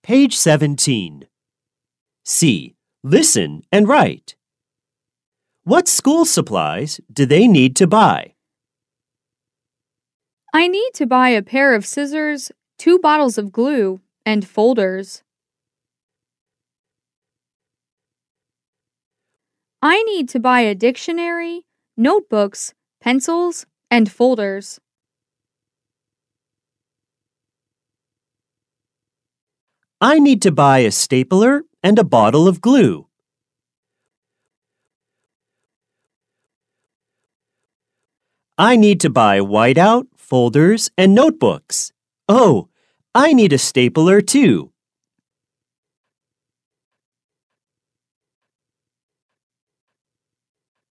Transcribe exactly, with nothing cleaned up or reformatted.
Page seventeen. C. Listen and write. What school supplies do they need to buy? I need to buy a pair of scissors, two bottles of glue, and folders. I need to buy a dictionary, notebooks, pencils, and folders. I need to buy a stapler and a bottle of glue. I need to buy whiteout, folders, and notebooks. Oh, I need a stapler too.